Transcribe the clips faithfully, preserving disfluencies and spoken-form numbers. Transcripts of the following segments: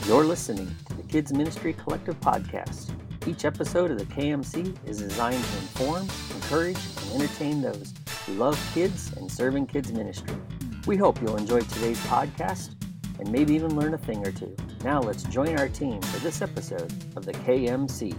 You're listening to the Kids Ministry Collective podcast. Each episode of the K M C is designed to inform, encourage, and entertain those who love kids and serving kids ministry. We hope you'll enjoy today's podcast and maybe even learn a thing or two. Now let's join our team for this episode of the K M C.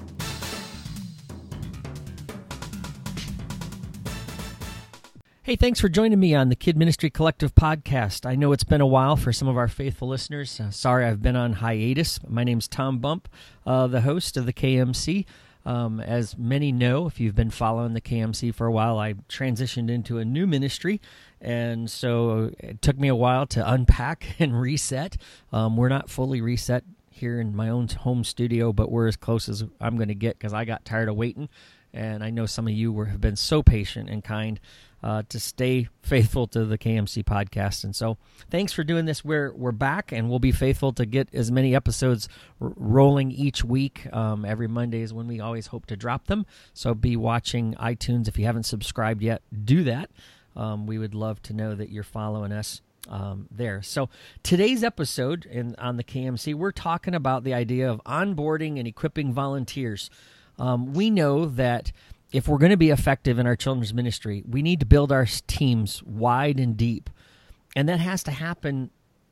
Hey, thanks for joining me on the Kid Ministry Collective podcast. I know it's been a while for some of our faithful listeners. Uh, sorry I've been on hiatus. My name's Tom Bump, uh, the host of the K M C. Um, as many know, if you've been following the K M C for a while, I transitioned into a new ministry, and so it took me a while to unpack and reset. Um, we're not fully reset here in my own home studio, but we're as close as I'm going to get because I got tired of waiting, and I know some of you were, have been so patient and kind Uh, to stay faithful to the K M C podcast. And so thanks for doing this. We're we're back, and we'll be faithful to get as many episodes r- rolling each week. Um, every Monday is when we always hope to drop them. So be watching iTunes. If you haven't subscribed yet, do that. Um, we would love to know that you're following us um, there. So today's episode in, on the K M C, we're talking about the idea of onboarding and equipping volunteers. Um, we know that if we're going to be effective in our children's ministry, we need to build our teams wide and deep. And that has to happen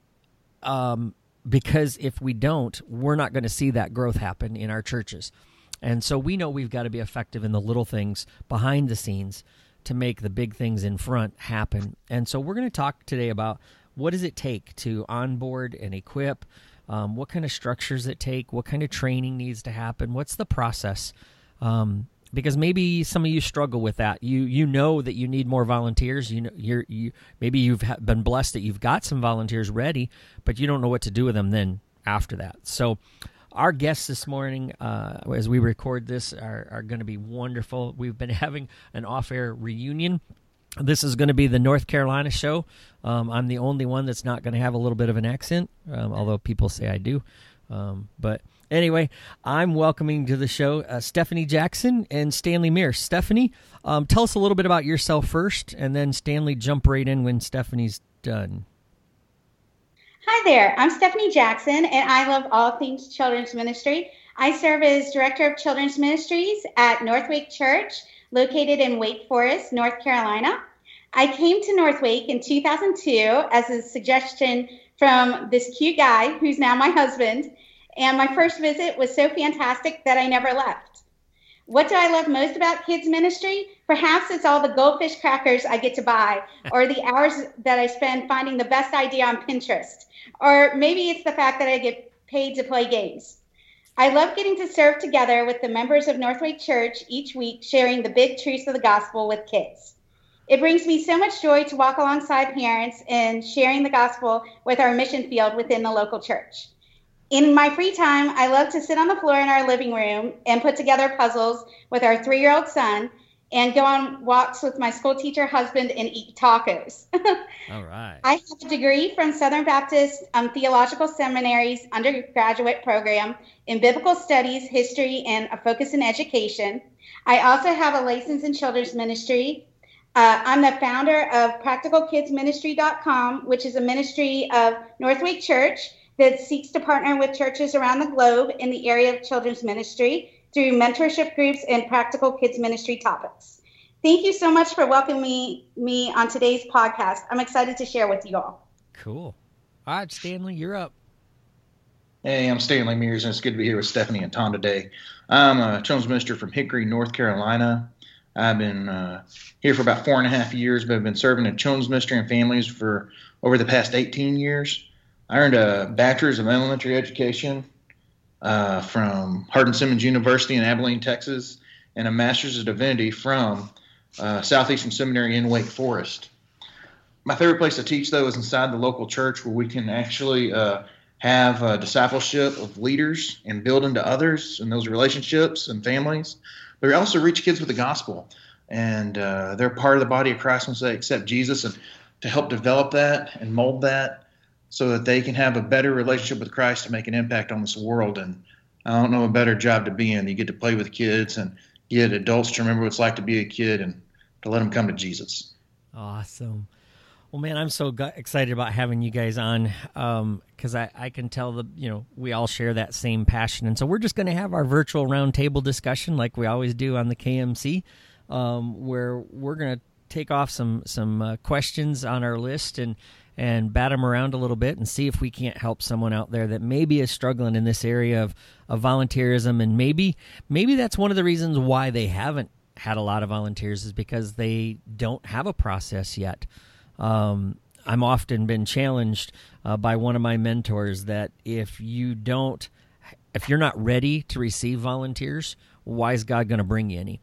um, because if we don't, we're not going to see that growth happen in our churches. And so we know we've got to be effective in the little things behind the scenes to make the big things in front happen. And so we're going to talk today about what does it take to onboard and equip, um, what kind of structures it take, what kind of training needs to happen, what's the process, um, because maybe some of you struggle with that. You you know that you need more volunteers. You know you're you maybe you've been blessed that you've got some volunteers ready, but you don't know what to do with them then after that. So our guests this morning, uh, as we record this, are, are going to be wonderful. We've been having an off-air reunion. This is going to be the North Carolina show. Um, I'm the only one that's not going to have a little bit of an accent, um, although people say I do. Um, but anyway, I'm welcoming to the show uh, Stephanie Jackson and Stanley Mears. Stephanie, um, tell us a little bit about yourself first, and then Stanley, jump right in when Stephanie's done. Hi there, I'm Stephanie Jackson, and I love all things children's ministry. I serve as Director of Children's Ministries at Northwake Church, located in Wake Forest, North Carolina. I came to Northwake in two thousand two as a suggestion from this cute guy who's now my husband, and my first visit was so fantastic that I never left. What do I love most about kids ministry? Perhaps it's all the goldfish crackers I get to buy, or the hours that I spend finding the best idea on Pinterest, or maybe it's the fact that I get paid to play games. I love getting to serve together with the members of Northwake Church each week, sharing the big truths of the gospel with kids. It brings me so much joy to walk alongside parents and sharing the gospel with our mission field within the local church. In my free time, I love to sit on the floor in our living room and put together puzzles with our three-year-old son and go on walks with my school teacher husband and eat tacos. All right. I have a degree from Southern Baptist um, Theological Seminary's undergraduate program in biblical studies, history, and a focus in education. I also have a license in children's ministry. Uh, I'm the founder of practical kids ministry dot com, which is a ministry of Northwake Church that seeks to partner with churches around the globe in the area of children's ministry through mentorship groups and practical kids ministry topics. Thank you so much for welcoming me, me on today's podcast. I'm excited to share with you all. Cool. All right, Stanley, you're up. Hey, I'm Stanley Mears, and it's good to be here with Stephanie and Tom today. I'm a children's minister from Hickory, North Carolina. I've been uh, here for about four and a half years, but I've been serving in children's ministry and families for over the past eighteen years. I earned a bachelor's of elementary education uh, from Hardin-Simmons University in Abilene, Texas, and a master's of divinity from uh, Southeastern Seminary in Wake Forest. My favorite place to teach, though, is inside the local church, where we can actually uh, have uh, discipleship of leaders and build into others and those relationships and families. But we also reach kids with the gospel, and uh, they're part of the body of Christ once they accept Jesus, and to help develop that and mold that so that they can have a better relationship with Christ to make an impact on this world. And I don't know a better job to be in. You get to play with kids and get adults to remember what it's like to be a kid and to let them come to Jesus. Awesome. Well, man, I'm so gu- excited about having you guys on because um, I, I can tell the you know we all share that same passion, and so we're just going to have our virtual roundtable discussion like we always do on the K M C, um, where we're going to take off some some uh, questions on our list and and bat them around a little bit and see if we can't help someone out there that maybe is struggling in this area of, of volunteerism, and maybe maybe that's one of the reasons why they haven't had a lot of volunteers is because they don't have a process yet. Um, I'm often been challenged uh, by one of my mentors that if you don't, if you're not ready to receive volunteers, why is God going to bring you any?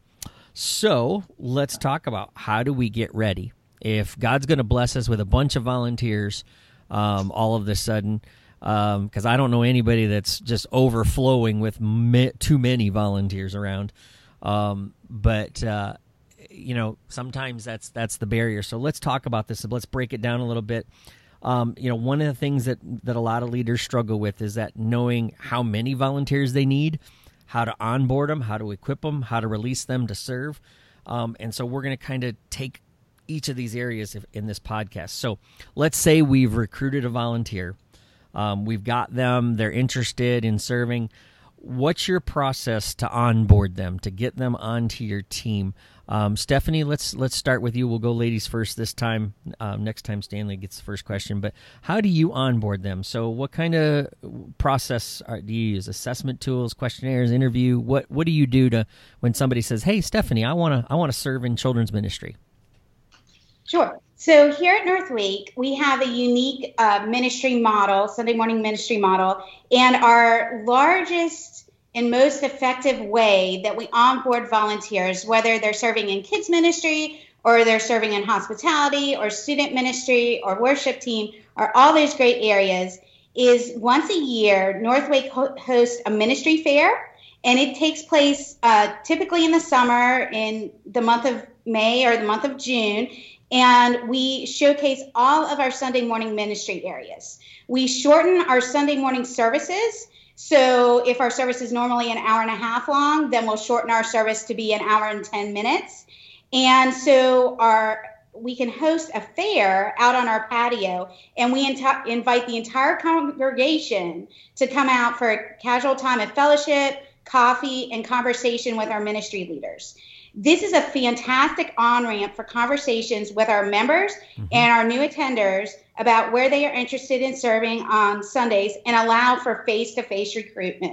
So let's talk about how do we get ready? If God's going to bless us with a bunch of volunteers um, all of a sudden, because um, I don't know anybody that's just overflowing with ma- too many volunteers around, um, but uh, you know, sometimes that's that's the barrier. So let's talk about this. Let's break it down a little bit. Um, you know, one of the things that, that a lot of leaders struggle with is that knowing how many volunteers they need, how to onboard them, how to equip them, how to release them to serve. Um, and so we're going to kind of take each of these areas in this podcast. So let's say we've recruited a volunteer. Um, we've got them. They're interested in serving. What's your process to onboard them, to get them onto your team? Um, Stephanie, let's let's start with you. We'll go ladies first this time. Um, next time Stanley gets the first question. But how do you onboard them? So what kind of process are, do you use? Assessment tools, questionnaires, interview? What what do you do to when somebody says, "Hey, Stephanie, I want to I want to serve in children's ministry"? Sure. So here at North Wake, we have a unique uh, ministry model, Sunday morning ministry model, and our largest and most effective way that we onboard volunteers, whether they're serving in kids ministry or they're serving in hospitality or student ministry or worship team or all those great areas, is once a year, North Wake ho- hosts a ministry fair, and it takes place uh, typically in the summer in the month of May or the month of June. And we showcase all of our Sunday morning ministry areas. We shorten our Sunday morning services. So if our service is normally an hour and a half long, then we'll shorten our service to be an hour and ten minutes. And so our we can host a fair out on our patio, and we enti- invite the entire congregation to come out for a casual time of fellowship, coffee, and conversation with our ministry leaders. This is a fantastic on-ramp for conversations with our members mm-hmm. and our new attenders about where they are interested in serving on Sundays and allow for face-to-face recruitment.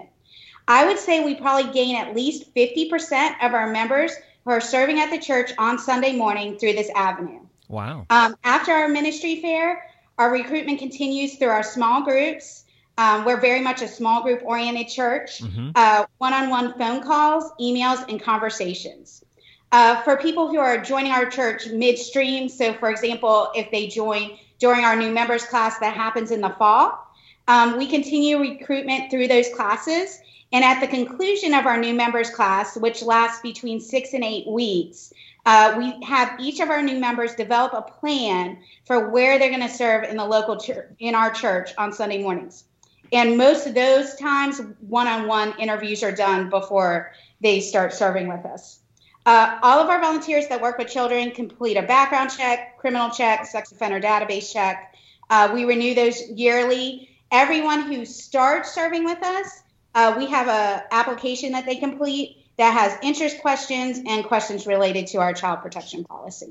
I would say we probably gain at least fifty percent of our members who are serving at the church on Sunday morning through this avenue. Wow. Um, after our ministry fair, our recruitment continues through our small groups. Um, we're very much a small group-oriented church, mm-hmm. uh, one-on-one phone calls, emails, and conversations. Uh, for people who are joining our church midstream, so for example, if they join during our new members class that happens in the fall, um, we continue recruitment through those classes. And at the conclusion of our new members class, which lasts between six and eight weeks, uh, we have each of our new members develop a plan for where they're going to serve in the local church, in our church on Sunday mornings. And most of those times, one-on-one interviews are done before they start serving with us. Uh, all of our volunteers that work with children complete a background check, criminal check, sex offender database check. Uh, we renew those yearly. Everyone who starts serving with us, uh, we have an application that they complete that has interest questions and questions related to our child protection policy.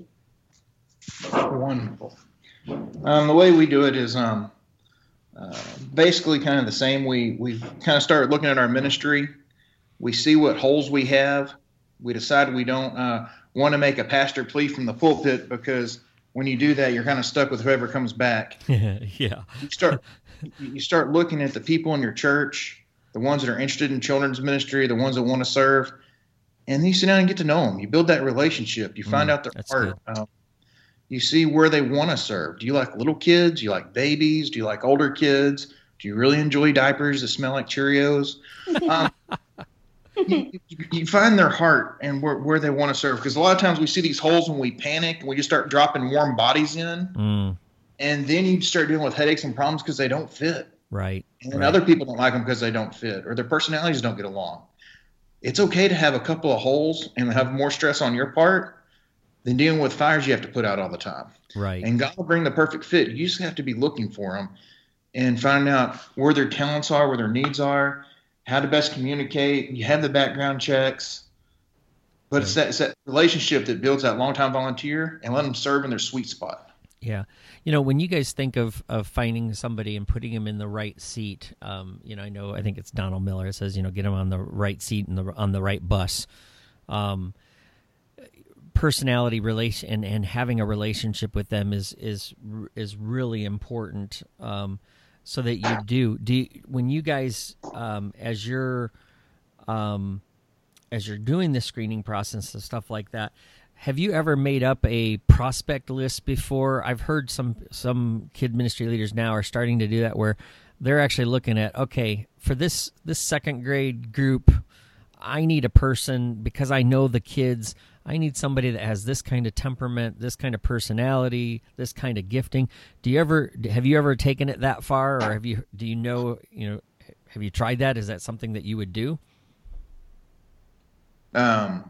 Wonderful. Um, the way we do it is um, uh, basically kind of the same. We we kind of start looking at our ministry. We see what holes we have. We decide we don't uh, want to make a pastor plea from the pulpit, because when you do that, you're kind of stuck with whoever comes back. yeah. You start you start looking at the people in your church, the ones that are interested in children's ministry, the ones that want to serve, and then you sit down and get to know them. You build that relationship. You find mm, out their heart. Um, you see where they want to serve. Do you like little kids? Do you like babies? Do you like older kids? Do you really enjoy diapers that smell like Cheerios? Um, You, you find their heart and where, where they want to serve, because a lot of times we see these holes when we panic and we just start dropping warm bodies in, mm. and then you start dealing with headaches and problems because they don't fit. Right. And then right. other people don't like them because they don't fit, or their personalities don't get along. It's okay to have a couple of holes and have more stress on your part, than dealing with fires you have to put out all the time. Right. And God will bring the perfect fit. You just have to be looking for them and finding out where their talents are, where their needs are, how to best communicate. You have the background checks. But it's that, it's that relationship that builds that long-time volunteer and let them serve in their sweet spot. Yeah. You know, when you guys think of, of finding somebody and putting them in the right seat, um, you know, I know, I think it's Donald Miller. It says, you know, get them on the right seat and the, on the right bus. Um, personality relation and, and having a relationship with them is, is, is really important. Um, so that you do, do you, when you guys, um, as you're, um, as you're doing the screening process and stuff like that, have you ever made up a prospect list before? I've heard some some kid ministry leaders now are starting to do that, where they're actually looking at, okay, for this this second grade group, I need a person because I know the kids. I need somebody that has this kind of temperament, this kind of personality, this kind of gifting. Do you ever have you ever taken it that far, or have you do you know you know have you tried that? Is that something that you would do? Um.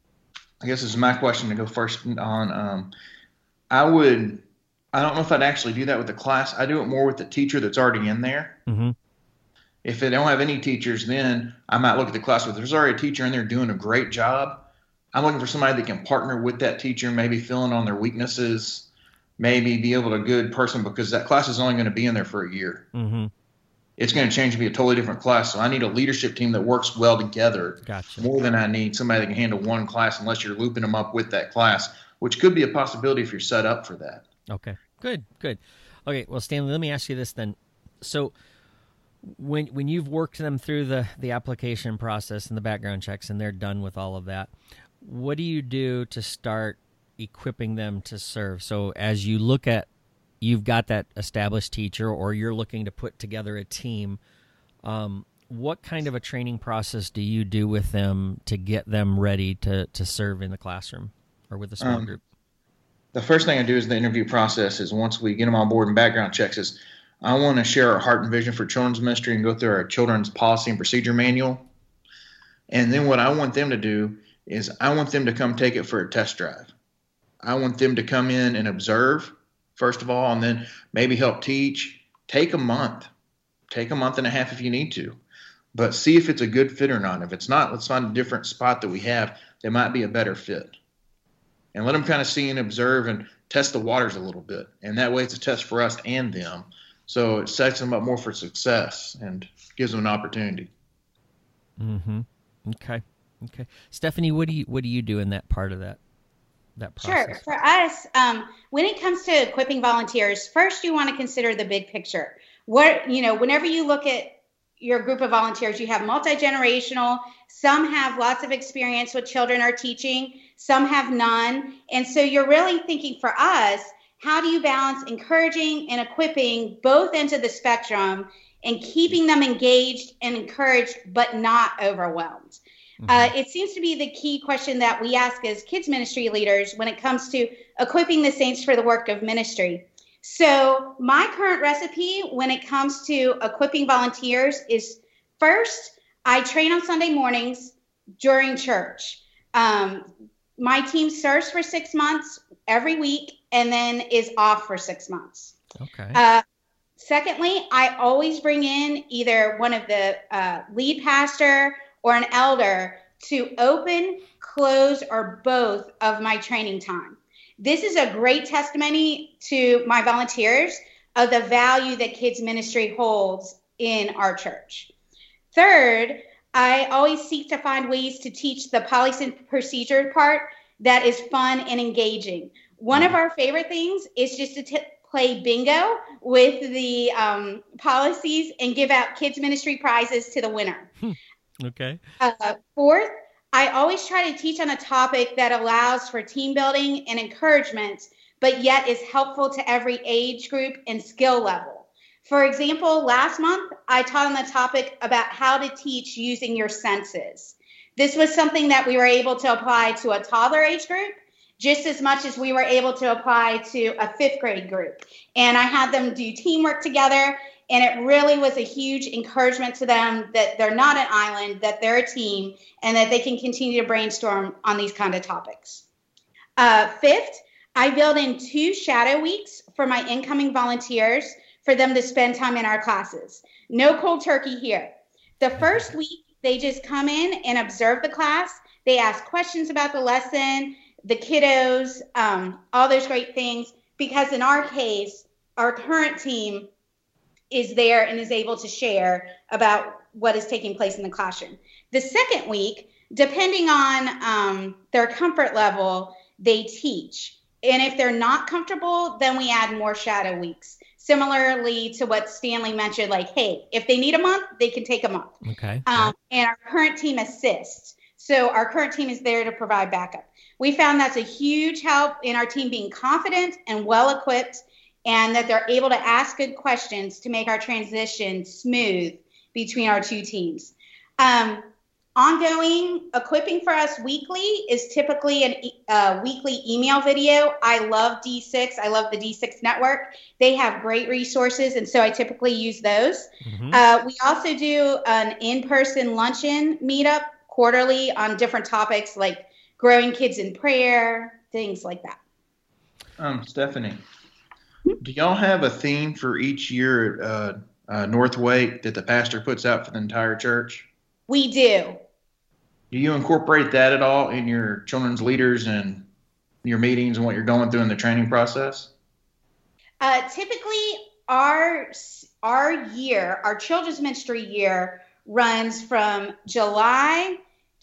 I guess this is my question to go first on. Um, I would, I don't know if I'd actually do that with the class. I do it more with the teacher that's already in there. Mm-hmm. If they don't have any teachers, then I might look at the class. If there's already a teacher in there doing a great job, I'm looking for somebody that can partner with that teacher, maybe fill in on their weaknesses, maybe be able to good person, because that class is only going to be in there for a year. Mm-hmm. It's going to change and be a totally different class. So I need a leadership team that works well together. Gotcha. More than I need somebody that can handle one class, unless you're looping them up with that class, which could be a possibility if you're set up for that. Okay, good, good. Okay, well, Stanley, let me ask you this then. So when when you've worked them through the, the application process and the background checks and they're done with all of that, what do you do to start equipping them to serve? So as you look at, you've got that established teacher or you're looking to put together a team, um, what kind of a training process do you do with them to get them ready to, to serve in the classroom or with a small um, group? The first thing I do is the interview process is once we get them on board and background checks is I want to share our heart and vision for children's ministry and go through our children's policy and procedure manual. And then what I want them to do is I want them to come take it for a test drive. I want them to come in and observe, first of all, and then maybe help teach. Take a month. Take a month and a half if you need to. But see if it's a good fit or not. If it's not, let's find a different spot that we have that might be a better fit. And let them kind of see and observe and test the waters a little bit. And that way it's a test for us and them. So it sets them up more for success and gives them an opportunity. Mm-hmm. Okay. Okay. Stephanie, what do you what do you do in that part of that? That process? Sure. For us, um, when it comes to equipping volunteers, first you want to consider the big picture. What, you know, whenever you look at your group of volunteers, you have multi-generational, some have lots of experience with children or teaching, some have none. And so you're really thinking for us, how do you balance encouraging and equipping both ends of the spectrum and keeping them engaged and encouraged, but not overwhelmed? Mm-hmm. Uh, it seems to be the key question that we ask as kids ministry leaders when it comes to equipping the saints for the work of ministry. So my current recipe when it comes to equipping volunteers is, first, I train on Sunday mornings during church. Um, my team serves for six months every week and then is off for six months. Okay. Uh, secondly, I always bring in either one of the uh, lead pastor or an elder to open, close, or both of my training time. This is a great testimony to my volunteers of the value that kids ministry holds in our church. Third, I always seek to find ways to teach the policy and procedure part that is fun and engaging. One of our favorite things is just to t- play bingo with the um, policies and give out kids ministry prizes to the winner. Okay. Uh, fourth, I always try to teach on a topic that allows for team building and encouragement, but yet is helpful to every age group and skill level. For example, last month, I taught on the topic about how to teach using your senses. This was something that we were able to apply to a toddler age group just as much as we were able to apply to a fifth grade group. And I had them do teamwork together. And it really was a huge encouragement to them that they're not an island, that they're a team, and that they can continue to brainstorm on these kind of topics. Uh, fifth, I build in two shadow weeks for my incoming volunteers for them to spend time in our classes. No cold turkey here. The first week, they just come in and observe the class. They ask questions about the lesson, the kiddos, um, all those great things, because in our case, our current team is there and is able to share about what is taking place in the classroom. The second week, depending on um, their comfort level, they teach. And if they're not comfortable, then we add more shadow weeks. Similarly to what Stanley mentioned, like, hey, if they need a month, they can take a month. Okay. Um, and our current team assists. So our current team is there to provide backup. We found that's a huge help in our team being confident and well-equipped, and that they're able to ask good questions to make our transition smooth between our two teams. Um, Ongoing equipping for us weekly is typically a uh, weekly email video. I love D six. I love the D six network. They have great resources, and so I typically use those. Mm-hmm. Uh, we also do an in-person luncheon meetup quarterly on different topics like growing kids in prayer, things like that. Um, Stephanie, do y'all have a theme for each year at uh, uh, North Wake that the pastor puts out for the entire church? We do. Do you incorporate that at all in your children's leaders and your meetings and what you're going through in the training process? Uh, typically, our our year, our children's ministry year, runs from July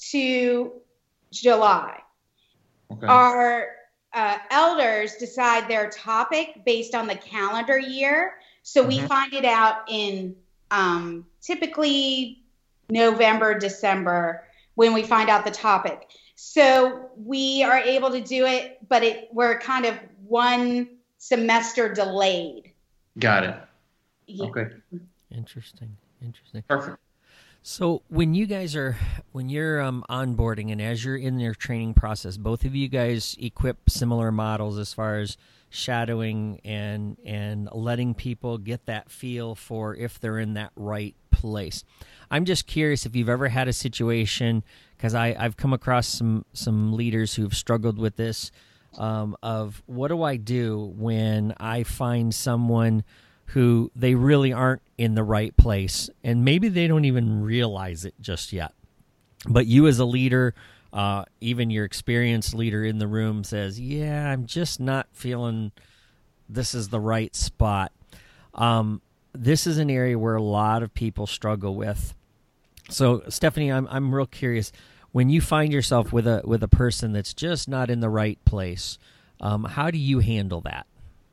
to July. Okay. Our uh, elders decide their topic based on the calendar year, so mm-hmm. we find it out in um, typically November, December, when we find out the topic. So we are able to do it, but it we're kind of one semester delayed. Got it. Yeah. Okay. Interesting. Interesting. Perfect. So when you guys are, when you're um, onboarding and as you're in your training process, both of you guys equip similar models as far as shadowing and and letting people get that feel for if they're in that right place. I'm just curious if you've ever had a situation, because I've come across some, some leaders who've struggled with this, um, of what do I do when I find someone who they really aren't in the right place, and maybe they don't even realize it just yet. But you as a leader, uh, even your experienced leader in the room says, yeah, I'm just not feeling this is the right spot. Um, this is an area where a lot of people struggle with. So, Stephanie, I'm I'm real curious. When you find yourself with a with a person that's just not in the right place, um, how do you handle that?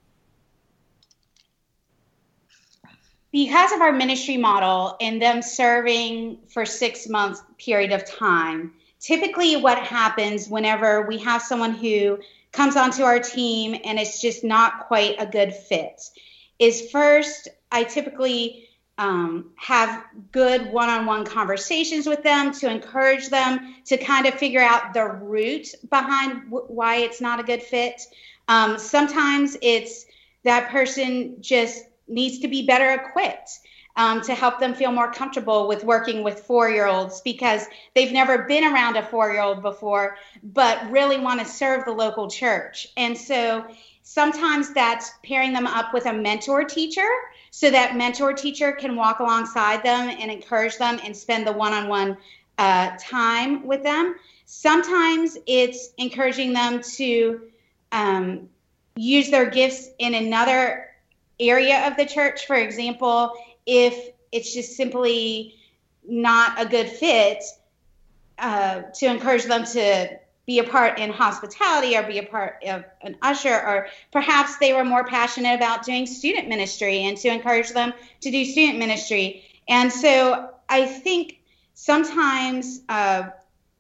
Because of our ministry model and them serving for six months period of time, typically what happens whenever we have someone who comes onto our team and it's just not quite a good fit is first, I typically um, have good one-on-one conversations with them to encourage them to kind of figure out the root behind w- why it's not a good fit. Um, sometimes it's that person just needs to be better equipped um, to help them feel more comfortable with working with four-year-olds because they've never been around a four-year-old before, but really want to serve the local church. And so sometimes that's pairing them up with a mentor teacher so that mentor teacher can walk alongside them and encourage them and spend the one-on-one uh, time with them. Sometimes it's encouraging them to um, use their gifts in another area of the church. For example, if it's just simply not a good fit, uh, to encourage them to be a part in hospitality or be a part of an usher, or perhaps they were more passionate about doing student ministry and to encourage them to do student ministry. And so I think sometimes uh,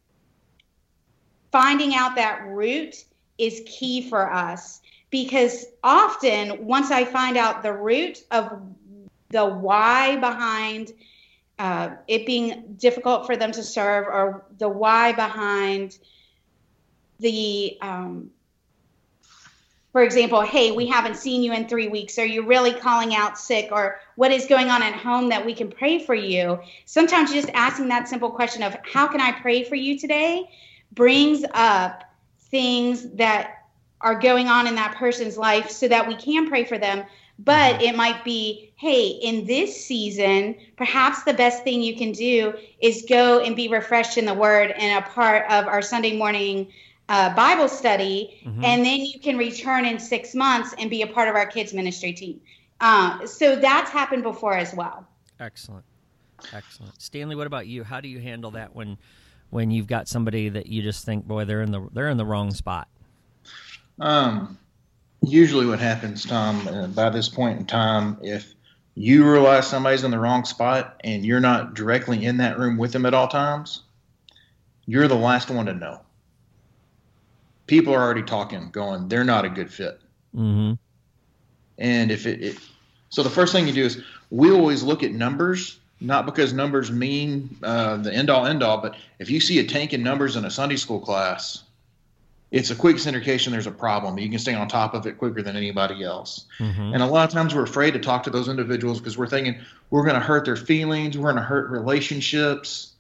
finding out that root is key for us, because often once I find out the root of the why behind uh, it being difficult for them to serve, or the why behind the, um, for example, hey, we haven't seen you in three weeks. Are you really calling out sick? Or what is going on at home that we can pray for you? Sometimes just asking that simple question of how can I pray for you today brings up things that are going on in that person's life so that we can pray for them. But mm-hmm. it might be, hey, in this season, perhaps the best thing you can do is go and be refreshed in the Word and a part of our Sunday morning uh, Bible study. Mm-hmm. And then you can return in six months and be a part of our kids ministry team. Uh, so that's happened before as well. Excellent. Excellent. Stanley, what about you? How do you handle that when when you've got somebody that you just think, boy, they're in the they're in the wrong spot? Um, usually what happens, Tom, uh, by this point in time, if you realize somebody's in the wrong spot and you're not directly in that room with them at all times, you're the last one to know. People are already talking, going, they're not a good fit. Mm-hmm. And if it, it, so the first thing you do is we always look at numbers, not because numbers mean uh, the end all end all, but if you see a tank in numbers in a Sunday school class, it's a quick indication there's a problem. You can stay on top of it quicker than anybody else. Mm-hmm. And a lot of times we're afraid to talk to those individuals because we're thinking we're going to hurt their feelings, we're going to hurt relationships.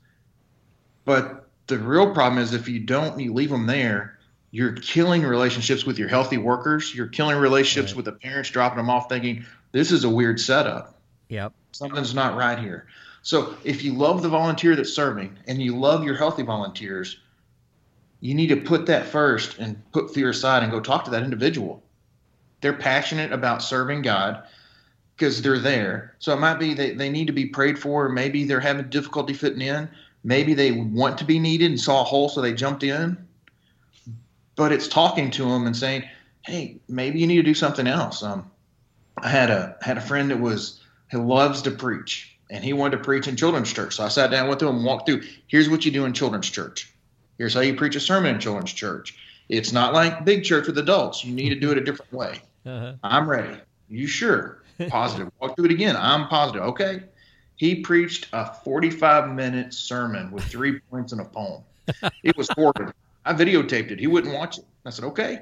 But the real problem is if you don't, you leave them there, you're killing relationships with your healthy workers. You're killing relationships right. with the parents, dropping them off thinking, this is a weird setup. Yep. Something's not right here. So if you love the volunteer that's serving and you love your healthy volunteers, you need to put that first and put fear aside and go talk to that individual. They're passionate about serving God because they're there. So it might be they, they need to be prayed for. Maybe they're having difficulty fitting in. Maybe they want to be needed and saw a hole, so they jumped in. But it's talking to them and saying, hey, maybe you need to do something else. Um, I had a had a friend that was who loves to preach, and he wanted to preach in children's church. So I sat down with him and walked through, here's what you do in children's church. Here's how you preach a sermon in children's church. It's not like big church with adults. You need to do it a different way. Uh-huh. I'm ready. You sure? Positive. Walk through it again. I'm positive. Okay. He preached a forty-five minute sermon with three points and a poem. It was horrible. I videotaped it. He wouldn't watch it. I said, okay.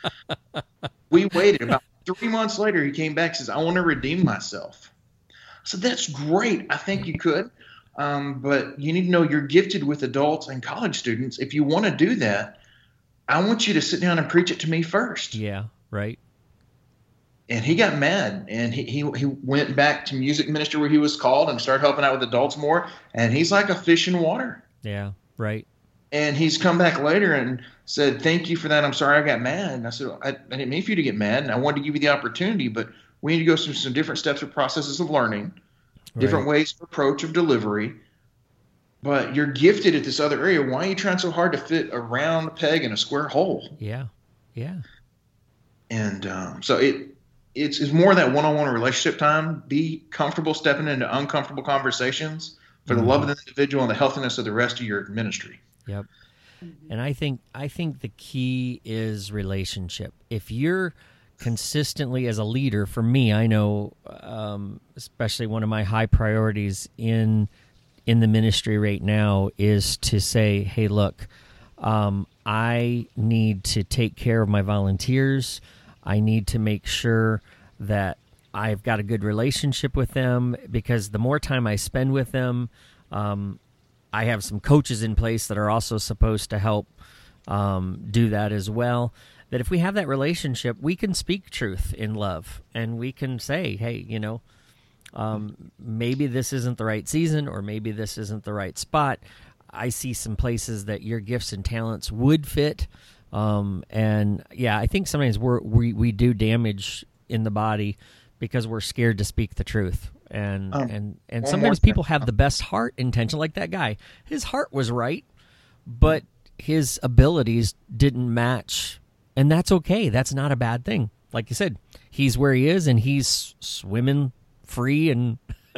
We waited. About three months later, he came back and says, I want to redeem myself. I said, that's great. I think you could. Um, but you need to know you're gifted with adults and college students. If you want to do that, I want you to sit down and preach it to me first. Yeah, right. And he got mad, and he, he, he went back to music ministry where he was called and started helping out with adults more. And he's like a fish in water. Yeah, right. And he's come back later and said, thank you for that. I'm sorry I got mad. And I said, I, I didn't mean for you to get mad, and I wanted to give you the opportunity, but we need to go through some different steps or processes of learning, different right. ways of approach of delivery. But you're gifted at this other area. Why are you trying so hard to fit a round peg in a square hole? Yeah, yeah. And um, so it it's, it's more that one-on-one relationship time. Be comfortable stepping into uncomfortable conversations for mm-hmm. the love of the individual and the healthiness of the rest of your ministry. Yep. And I think I think the key is relationship. If you're consistently as a leader, for me, I know, um, especially one of my high priorities in in the ministry right now is to say, hey, look, um, I need to take care of my volunteers. I need to make sure that I've got a good relationship with them, because the more time I spend with them, um, I have some coaches in place that are also supposed to help um, do that as well. That if we have that relationship, we can speak truth in love, and we can say, hey, you know, um, maybe this isn't the right season, or maybe this isn't the right spot. I see some places that your gifts and talents would fit. Um, and yeah, I think sometimes we're, we we do damage in the body because we're scared to speak the truth. And um, and, and sometimes people have the best heart intention, like that guy. His heart was right, but his abilities didn't match. And that's okay. That's not a bad thing. Like you said, he's where he is, and he's swimming free and,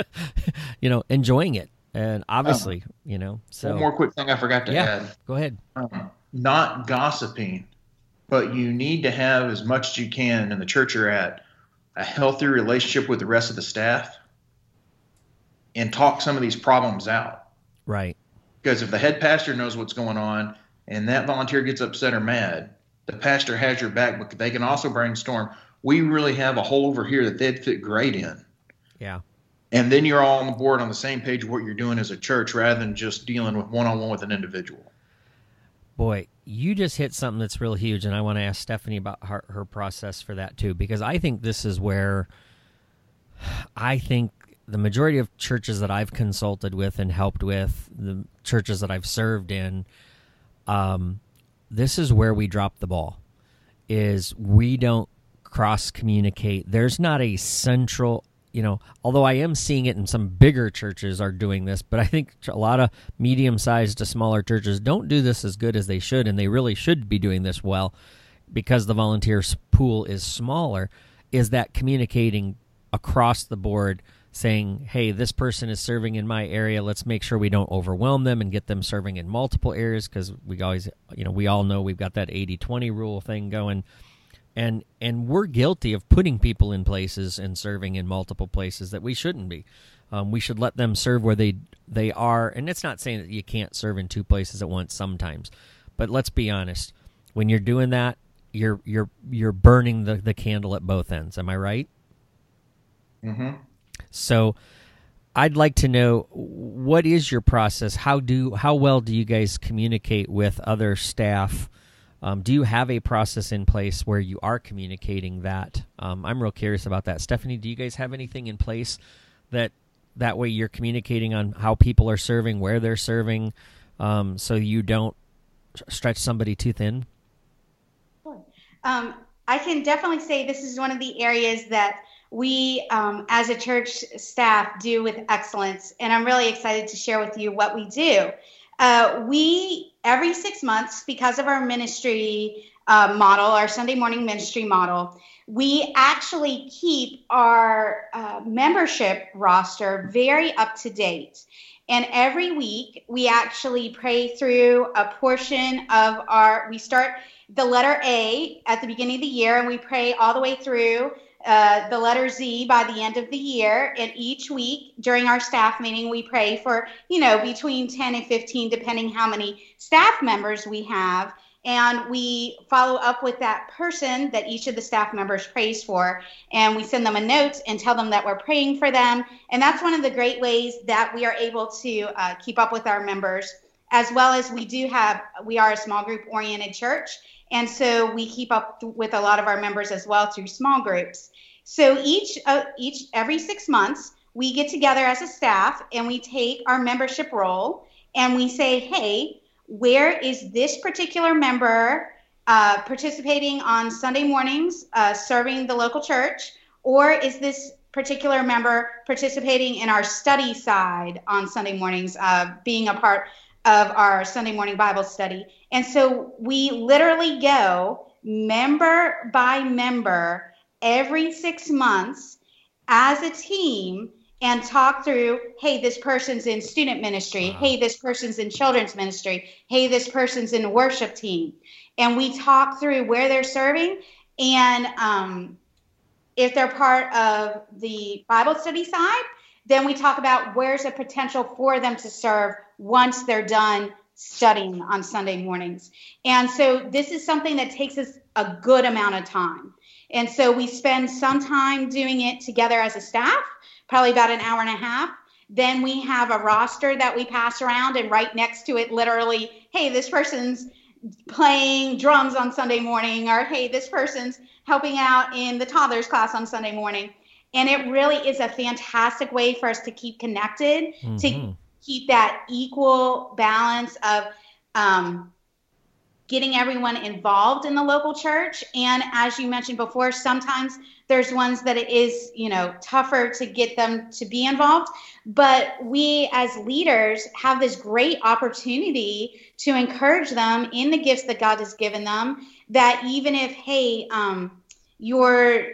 you know, enjoying it. And obviously, um, you know. So one more quick thing I forgot to yeah, add. Go ahead. Um, not gossiping, but you need to have, as much as you can in the church you're at, a healthy relationship with the rest of the staff and talk some of these problems out. Right. Because if the head pastor knows what's going on and that volunteer gets upset or mad, the pastor has your back, but they can also brainstorm, we really have a hole over here that they'd fit great in. Yeah. And then you're all on the board on the same page of what you're doing as a church, rather than just dealing with one-on-one with an individual. Boy, you just hit something that's real huge, and I want to ask Stephanie about her, her process for that too, because I think this is where I think the majority of churches that I've consulted with and helped with, the churches that I've served in, um, this is where we drop the ball, is we don't cross-communicate. There's not a central, you know, although I am seeing it in some bigger churches are doing this, but I think a lot of medium-sized to smaller churches don't do this as good as they should, and they really should be doing this well because the volunteer pool is smaller, is that communicating across the board, saying, hey, this person is serving in my area. Let's make sure we don't overwhelm them and get them serving in multiple areas, because we always, you know, we all know we've got that eighty twenty rule thing going. And and we're guilty of putting people in places and serving in multiple places that we shouldn't be. Um, we should let them serve where they they are. And it's not saying that you can't serve in two places at once sometimes. But let's be honest. When you're doing that, you're you're you're burning the, the candle at both ends. Am I right? Mm-hmm. So I'd like to know, what is your process? How do how well do you guys communicate with other staff? Um, do you have a process in place where you are communicating that? Um, I'm real curious about that. Stephanie, do you guys have anything in place that that way you're communicating on how people are serving, where they're serving, um, so you don't stretch somebody too thin? Um, I can definitely say this is one of the areas that we, um, as a church staff, do with excellence, and I'm really excited to share with you what we do. Uh, we, every six months, because of our ministry uh, model, our Sunday morning ministry model, we actually keep our uh, membership roster very up to date. And every week, we actually pray through a portion of our, we start the letter A at the beginning of the year, and we pray all the way through Uh, the letter Z by the end of the year. And each week during our staff meeting, we pray for, you know, between ten and fifteen, depending how many staff members we have. And we follow up with that person that each of the staff members prays for. And we send them a note and tell them that we're praying for them. And that's one of the great ways that we are able to uh, keep up with our members, as well as we do have, we are a small group oriented church. And so we keep up with a lot of our members as well through small groups. So each, uh, each every six months, we get together as a staff and we take our membership roll and we say, hey, where is this particular member uh, participating on Sunday mornings, uh, serving the local church, or is this particular member participating in our study side on Sunday mornings, uh, being a part of our Sunday morning Bible study? And so we literally go member by member every six months as a team and talk through, hey, this person's in student ministry. Wow. Hey, this person's in children's ministry. Hey, this person's in worship team. And we talk through where they're serving and um, if they're part of the Bible study side, then we talk about where's a potential for them to serve once they're done studying on Sunday mornings. And so this is something that takes us a good amount of time. And so we spend some time doing it together as a staff, probably about an hour and a half. Then we have a roster that we pass around, and right next to it, literally, hey, this person's playing drums on Sunday morning, or hey, this person's helping out in the toddlers class on Sunday morning. And it really is a fantastic way for us to keep connected, mm-hmm. to keep that equal balance of um, getting everyone involved in the local church. And as you mentioned before, sometimes there's ones that it is, you know, tougher to get them to be involved. But we as leaders have this great opportunity to encourage them in the gifts that God has given them, that even if, hey, um, you're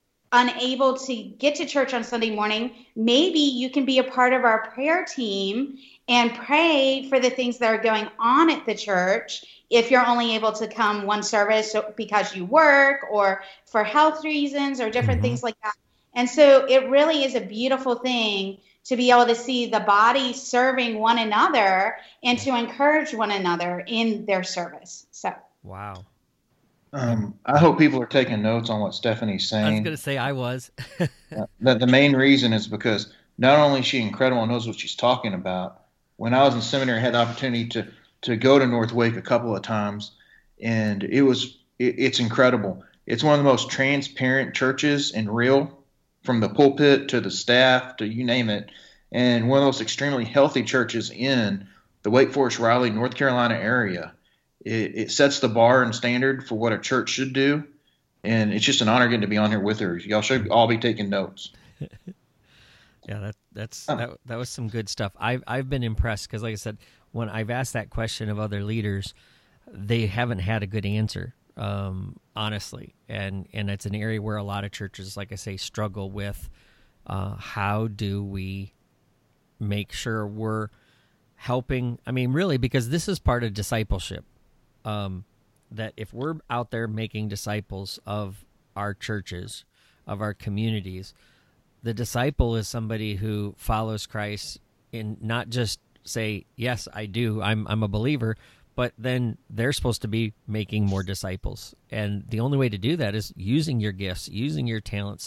unable to get to church on Sunday morning, maybe you can be a part of our prayer team and pray for the things that are going on at the church. If you're only able to come one service because you work or for health reasons or different mm-hmm. things like that. And so it really is a beautiful thing to be able to see the body serving one another and to encourage one another in their service. So, wow. Um, I hope people are taking notes on what Stephanie's saying. I was going to say I was. uh, that the main reason is because not only is she incredible and knows what she's talking about. When I was in seminary, I had the opportunity to to go to North Wake a couple of times, and it was it, it's incredible. It's one of the most transparent churches and real, from the pulpit to the staff to you name it, and one of those extremely healthy churches in the Wake Forest, Raleigh, North Carolina area. It, it sets the bar and standard for what a church should do, and it's just an honor getting to be on here with her. Y'all should all be taking notes. Yeah, that that's that, that was some good stuff. I've I've been impressed because, like I said, when I've asked that question of other leaders, they haven't had a good answer, um, honestly, and and it's an area where a lot of churches, like I say, struggle with uh, how do we make sure we're helping. I mean, really, because this is part of discipleship. Um, that if we're out there making disciples of our churches, of our communities. The disciple is somebody who follows Christ in not just say, yes, I do, I'm I'm a believer, but then they're supposed to be making more disciples. And the only way to do that is using your gifts, using your talents.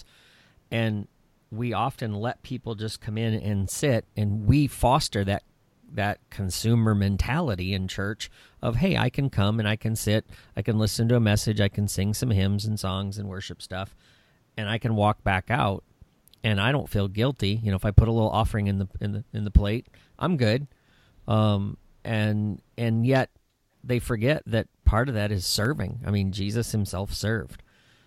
And we often let people just come in and sit, and we foster that that consumer mentality in church of, hey, I can come and I can sit, I can listen to a message, I can sing some hymns and songs and worship stuff, and I can walk back out. And I don't feel guilty, you know. If I put a little offering in the in the in the plate, I'm good. Um, and and yet they forget that part of that is serving. I mean, Jesus himself served.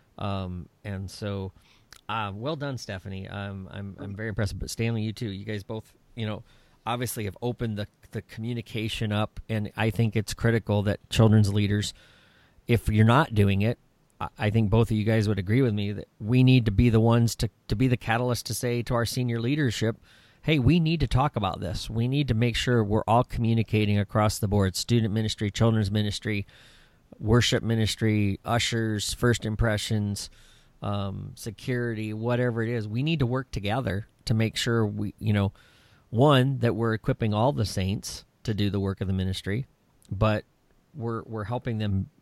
Um, and so, uh, well done, Stephanie. Um, I'm I'm very impressed. But Stanley, you too. You guys both, you know, obviously have opened the the communication up, and I think it's critical that children's leaders, if you're not doing it, I think both of you guys would agree with me that we need to be the ones to, to be the catalyst to say to our senior leadership, hey, we need to talk about this. We need to make sure we're all communicating across the board, student ministry, children's ministry, worship ministry, ushers, first impressions, um, security, whatever it is. We need to work together to make sure we, you know, one, that we're equipping all the saints to do the work of the ministry, but we're we're helping them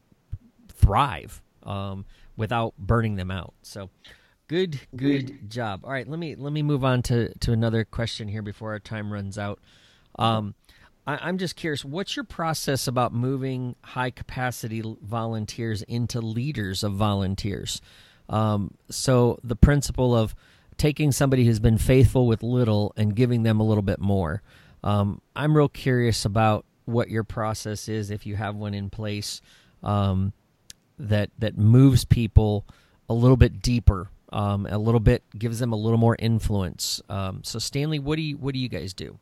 thrive. Um, without burning them out. So good, good job. All right, let me let me move on to, to another question here before our time runs out. Um, I, I'm just curious, what's your process about moving high-capacity volunteers into leaders of volunteers? Um, so the principle of taking somebody who's been faithful with little and giving them a little bit more. Um, I'm real curious about what your process is, if you have one in place, um, that that moves people a little bit deeper, um, a little bit, gives them a little more influence. Um, so, Stanley, what do you what do you guys do?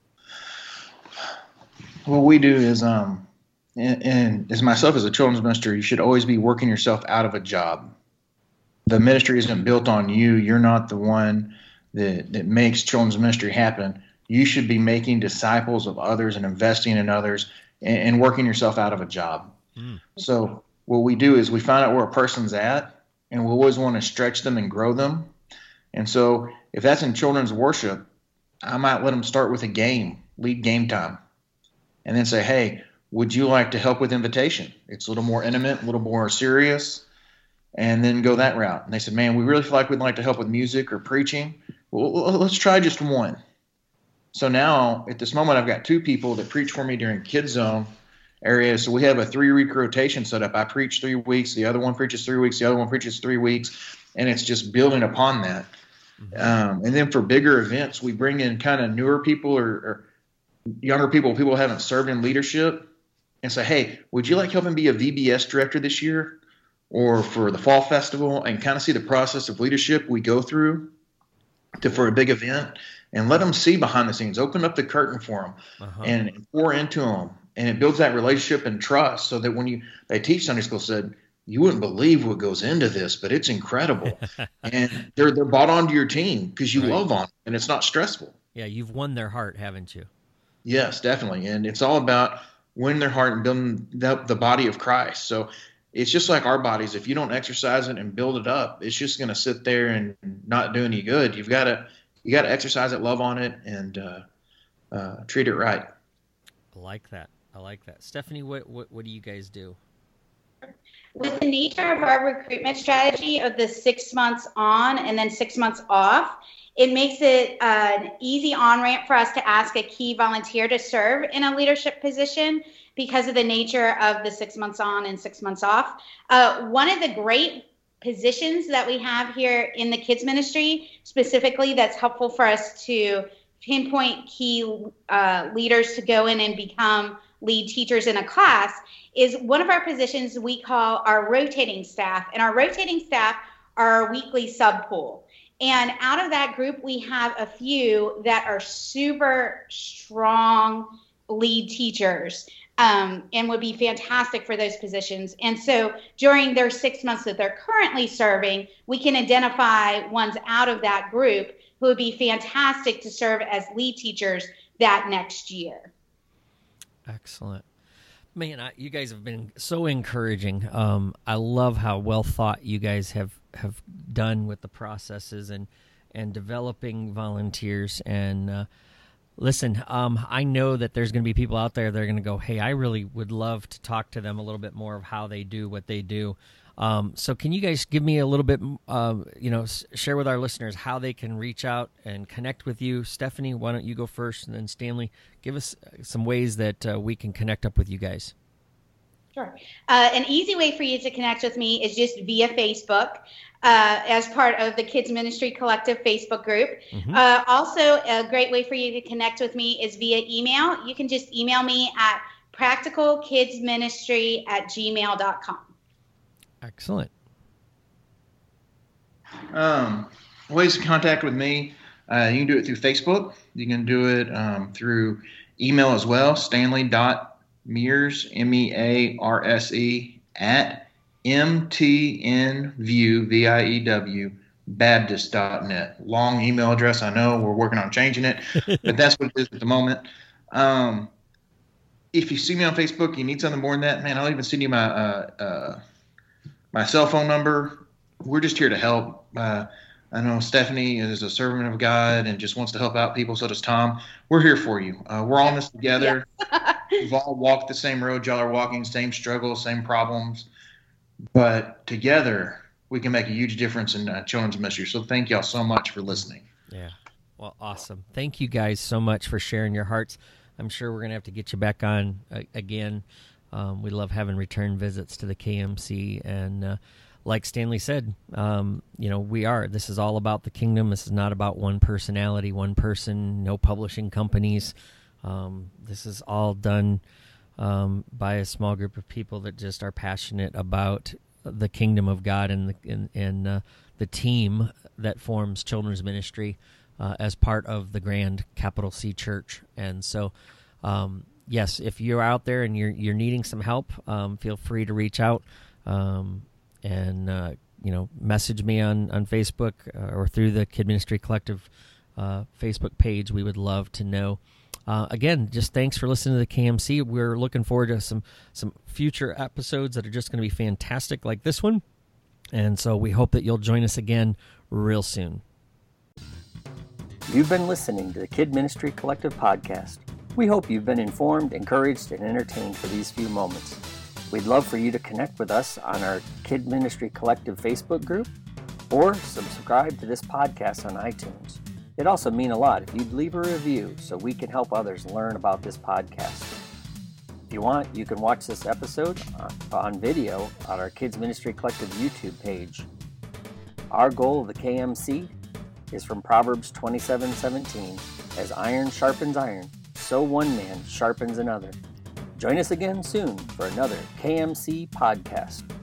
What we do is, um, and, and as myself as a children's minister, you should always be working yourself out of a job. The ministry isn't built on you. You're not the one that that makes children's ministry happen. You should be making disciples of others and investing in others and, and working yourself out of a job. Mm. So what we do is we find out where a person's at, and we always want to stretch them and grow them. And so if that's in children's worship, I might let them start with a game, lead game time, and then say, hey, would you like to help with invitation? It's a little more intimate, a little more serious, and then go that route. And they said, man, we really feel like we'd like to help with music or preaching. Well, let's try just one. So now at this moment, I've got two people that preach for me during Kids Zone area. So we have a three-week rotation set up. I preach three weeks. The other one preaches three weeks. The other one preaches three weeks. And it's just building upon that. Mm-hmm. Um, and then for bigger events, we bring in kind of newer people or, or younger people, people who haven't served in leadership, and say, hey, would you like helping be a V B S director this year or for the fall festival, and kind of see the process of leadership we go through to for a big event, and let them see behind the scenes, open up the curtain for them, uh-huh. and pour into them. And it builds that relationship and trust so that when you they teach Sunday school, said, you wouldn't believe what goes into this, but it's incredible. And they're they're bought onto your team because you right. love on them, and it's not stressful. Yeah, you've won their heart, haven't you? Yes, definitely. And it's all about winning their heart and building the, the body of Christ. So it's just like our bodies. If you don't exercise it and build it up, it's just going to sit there and not do any good. You've got to you got to exercise it, love on it, and uh, uh, treat it right. I like that. I like that. Stephanie, what, what what do you guys do? With the nature of our recruitment strategy of the six months on and then six months off, It makes it an easy on-ramp for us to ask a key volunteer to serve in a leadership position because of the nature of the six months on and six months off. Uh, one of the great positions that we have here in the kids ministry, specifically that's helpful for us to pinpoint key uh, leaders to go in and become lead teachers in a class, is one of our positions we call our rotating staff. And our rotating staff are our weekly sub pool. And out of that group, we have a few that are super strong lead teachers um, and would be fantastic for those positions. And so during their six months that they're currently serving, we can identify ones out of that group who would be fantastic to serve as lead teachers that next year. Excellent. Man, I, you guys have been so encouraging. Um, I love how well thought you guys have, have done with the processes and, and developing volunteers. And uh, listen, um, I know that there's going to be people out there that are going to go, hey, I really would love to talk to them a little bit more of how they do what they do. Um, so can you guys give me a little bit, uh, you know, s- share with our listeners how they can reach out and connect with you? Stephanie, why don't you go first, and then Stanley, give us some ways that uh, we can connect up with you guys. Sure. Uh, an easy way for you to connect with me is just via Facebook uh, as part of the Kids Ministry Collective Facebook group. Mm-hmm. Uh, also, a great way for you to connect with me is via email. You can just email me at practicalkidsministry at gmail dot com. Excellent. Um, ways to contact with me, uh, you can do it through Facebook. You can do it um, through email as well, stanley.mears, M E A R S E, at M T N View, V I E W, Baptist dot net. Long email address, I know. We're working on changing it, but that's what it is at the moment. Um, if you see me on Facebook, you need something more than that, man, I'll even send you my uh, uh, my cell phone number. We're just here to help. Uh, I know Stephanie is a servant of God and just wants to help out people. So does Tom. We're here for you. Uh, we're all in this together. Yeah. We've all walked the same road y'all are walking, same struggles, same problems. But together, we can make a huge difference in uh, children's ministry. So thank y'all so much for listening. Yeah. Well, awesome. Thank you guys so much for sharing your hearts. I'm sure we're going to have to get you back on uh, again. Um, we love having return visits to the K M C, and uh, like Stanley said, um, you know, we are. This is all about the kingdom. This is not about one personality, one person, no publishing companies. Um, this is all done um, by a small group of people that just are passionate about the kingdom of God and the and, and uh, the team that forms children's ministry uh, as part of the grand capital C Church. And so, um, yes, if you're out there and you're you're needing some help, um, feel free to reach out um, and uh, you know message me on on Facebook uh, or through the Kid Ministry Collective uh, Facebook page. We would love to know. Uh, again, just thanks for listening to the K M C. We're looking forward to some some future episodes that are just going to be fantastic, like this one. And so we hope that you'll join us again real soon. You've been listening to the Kid Ministry Collective podcast. We hope you've been informed, encouraged, and entertained for these few moments. We'd love for you to connect with us on our Kid Ministry Collective Facebook group or subscribe to this podcast on iTunes. It'd also mean a lot if you'd leave a review so we can help others learn about this podcast. If you want, you can watch this episode on video on our Kids Ministry Collective YouTube page. Our goal of the K M C is from Proverbs twenty-seven seventeen, as iron sharpens iron, so one man sharpens another. Join us again soon for another K M C podcast.